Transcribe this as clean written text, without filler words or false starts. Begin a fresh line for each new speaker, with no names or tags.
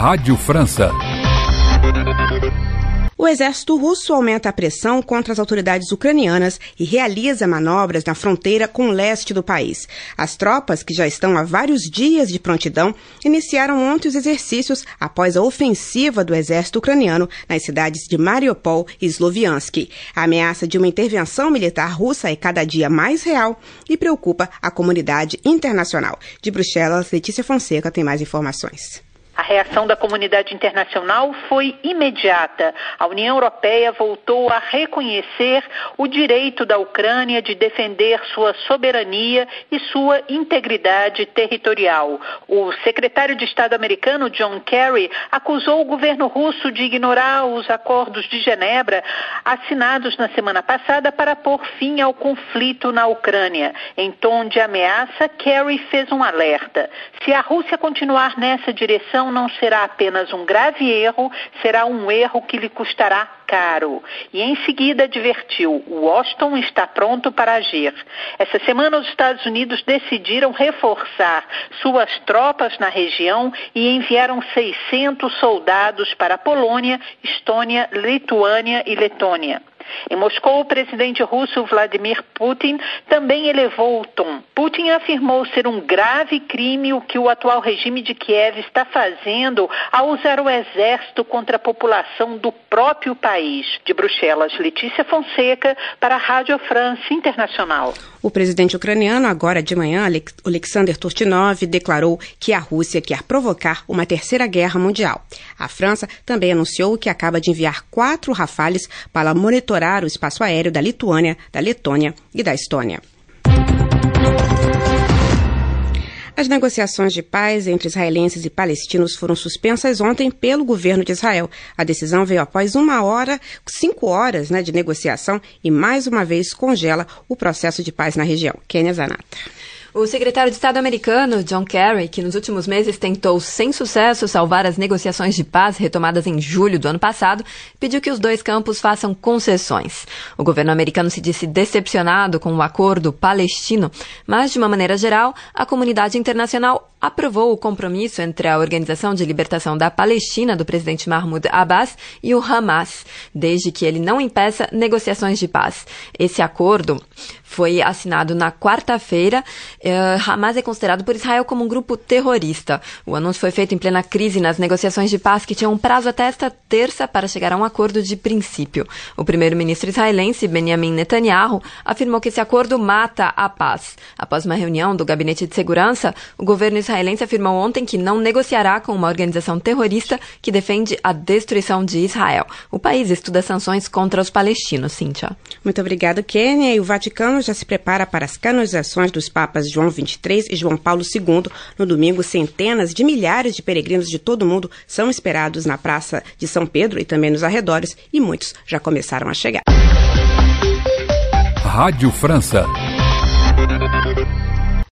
Rádio França.
O exército russo aumenta a pressão contra as autoridades ucranianas e realiza manobras na fronteira com o leste do país. As tropas, que já estão há vários dias de prontidão, iniciaram ontem os exercícios após a ofensiva do exército ucraniano nas cidades de Mariupol e Sloviansk. A ameaça de uma intervenção militar russa é cada dia mais real e preocupa a comunidade internacional. De Bruxelas, Letícia Fonseca tem mais informações.
A reação da comunidade internacional foi imediata. A União Europeia voltou a reconhecer o direito da Ucrânia de defender sua soberania e sua integridade territorial. O secretário de Estado americano, John Kerry, acusou o governo russo de ignorar os acordos de Genebra assinados na semana passada para pôr fim ao conflito na Ucrânia. Em tom de ameaça, Kerry fez um alerta. Se a Rússia continuar nessa direção, não será apenas um grave erro, será um erro que lhe custará caro. E em seguida advertiu, Washington está pronto para agir. Essa semana os Estados Unidos decidiram reforçar suas tropas na região e enviaram 600 soldados para a Polônia, Estônia, Lituânia e Letônia. Em Moscou, o presidente russo Vladimir Putin também elevou o tom. Putin afirmou ser um grave crime o que o atual regime de Kiev está fazendo ao usar o exército contra a população do próprio país. De Bruxelas, Letícia Fonseca, para a Rádio France Internacional.
O presidente ucraniano, agora de manhã, Alexander Turchinov, declarou que a Rússia quer provocar uma terceira guerra mundial. A França também anunciou que acaba de enviar 4 Rafales para monitorar o espaço aéreo da Lituânia, da Letônia e da Estônia. As negociações de paz entre israelenses e palestinos foram suspensas ontem pelo governo de Israel. A decisão veio após 5 horas de negociação e, mais uma vez, congela o processo de paz na região. Kênia Zanata.
O secretário de Estado americano, John Kerry, que nos últimos meses tentou sem sucesso salvar as negociações de paz retomadas em julho do ano passado, pediu que os dois campos façam concessões. O governo americano se disse decepcionado com o acordo palestino, mas, de uma maneira geral, a comunidade internacional aprovou o compromisso entre a Organização de Libertação da Palestina, do presidente Mahmoud Abbas, e o Hamas, desde que ele não impeça negociações de paz. Esse acordo foi assinado na quarta-feira. Hamas é considerado por Israel como um grupo terrorista. O anúncio foi feito em plena crise nas negociações de paz que tinham um prazo até esta terça para chegar a um acordo de princípio. O primeiro-ministro israelense, Benjamin Netanyahu, afirmou que esse acordo mata a paz. Após uma reunião do Gabinete de Segurança, o governo israelense afirmou ontem que não negociará com uma organização terrorista que defende a destruição de Israel. O país estuda sanções contra os palestinos, Cíntia.
Muito obrigada, Kênia. E o Vaticano já se prepara para as canonizações dos papas João XXIII e João Paulo II. No domingo, centenas de milhares de peregrinos de todo o mundo são esperados na Praça de São Pedro e também nos arredores, e muitos já começaram a chegar.
Rádio França.